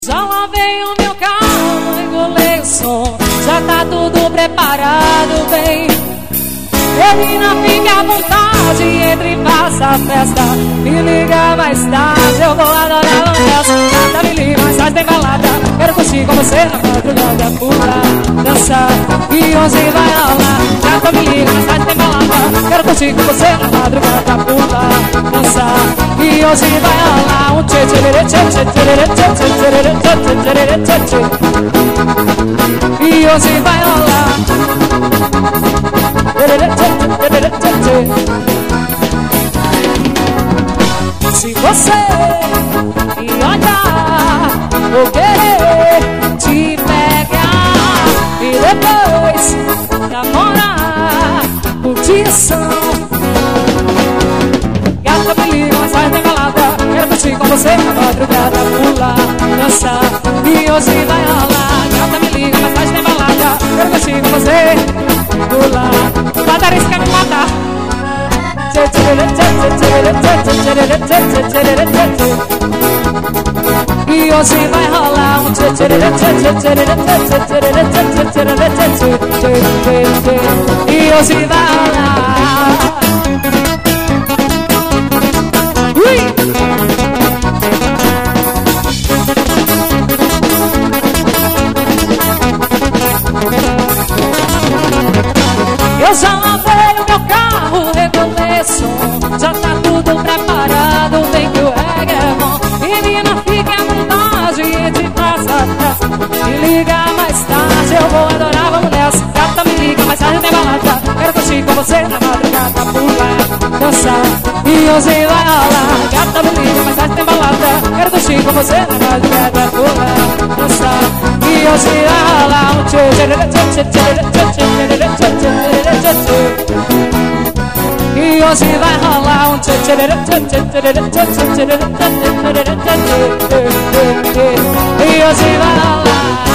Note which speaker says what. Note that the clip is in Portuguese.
Speaker 1: Já lavei o meu carro, regulei o som, já tá tudo preparado, bem. Menina, fique à vontade, entre e faça a festa. Me liga mais tarde, eu vou adorar o resto. Nada me liga, mais tarde tem balada. Quero curtir com você na madrugada, pular, dançar, e hoje vai rolar. Nada me liga, mais tarde tem balada. Quero curtir com você na madrugada, pular, dançar, e hoje vai rolar. Um tchê tchê tchê tchê tchê tchê tchê tchê tchê, e hoje vai rolar. Se você me olhar, vou querer te pegar e depois namorar, curtição. Gata, me liga, mas sai tem balada. Quero curtir com você na madrugada, pular, dançar, e hoje vai rolar. Gata, me liga, mas sai tem balada. Quero curtir com você, pular. O baterista quer me matar. E hoje vai rolar um tchê tchê tchê tchê tchê. E hoje vai rolar. Eu já lavei o meu carro, regulei o som, já tá tudo preparado, vem que o reggae é bom. Menina, fique à vontade e te faça festa. Me liga mais tarde, eu vou adorar, vamos nessa. Gata, me liga mais tarde, tem balada. Quero curtir com você na madrugada, pular, dançar, e hoje vai rolar. Gata, me liga mais tarde, tem balada. Quero curtir com você na madrugada, pular, dançar, e hoje vai rolar. Um tchê tchê tchê tchê tchê tchê tchê tchê. E hoje vai rolar um tchê tchê tchê tchê tchê tchê tchê. E hoje vai rolar.